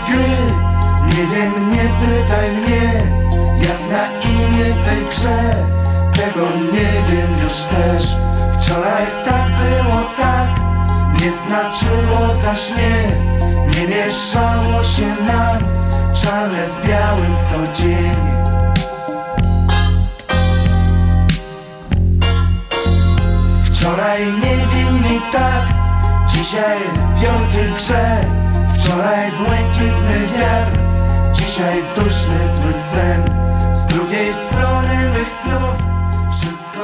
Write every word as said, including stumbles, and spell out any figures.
gry. Nie wiem, nie pytaj mnie, jak na imię tej grze. Tego nie wiem już też. Wczoraj tak było, tak nie znaczyło zaś nie. Nie mieszało się nam czarne z białym co dzień. Wczoraj niewinni tak, dzisiaj pionki w grze. Wczoraj błękitny wiatr, dzisiaj duszny zły sen. Z drugiej strony mych snów wszystko